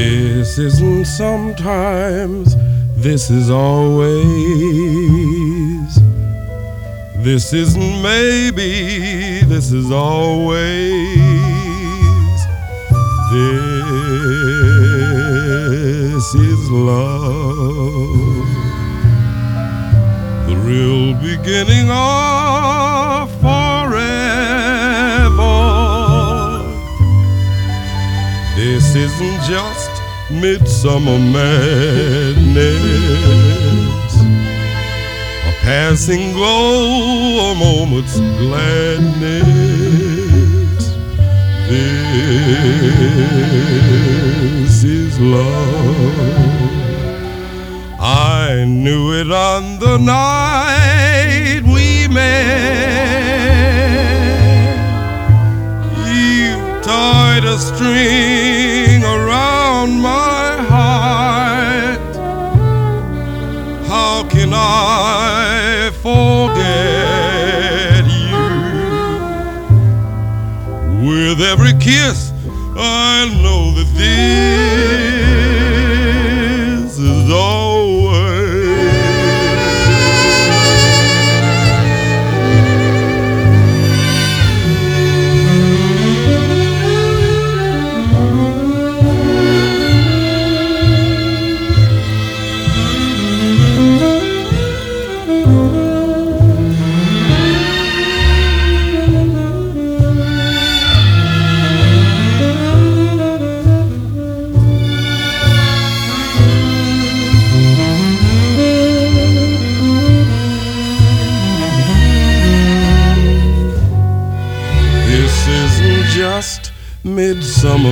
This isn't sometimes, this is always. This isn't maybe, this is always. This is love, the real beginning of forever. This isn't just midsummer madness, a passing glow, a moment's gladness. This is love. I knew it on the night we met. You tied a string around my heart. How can I forget you? With every kiss, I know that this is always. Just midsummer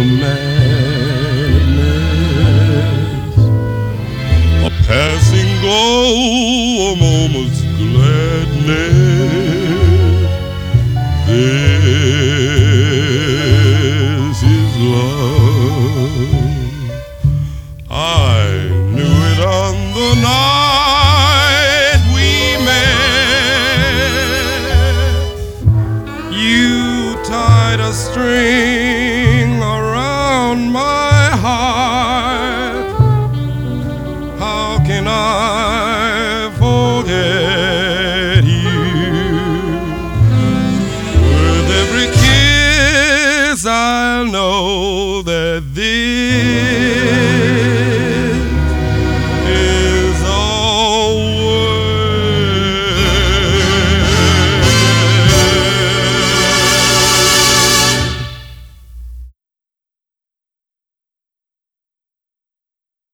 madness, a passing glow, a moment's gladness.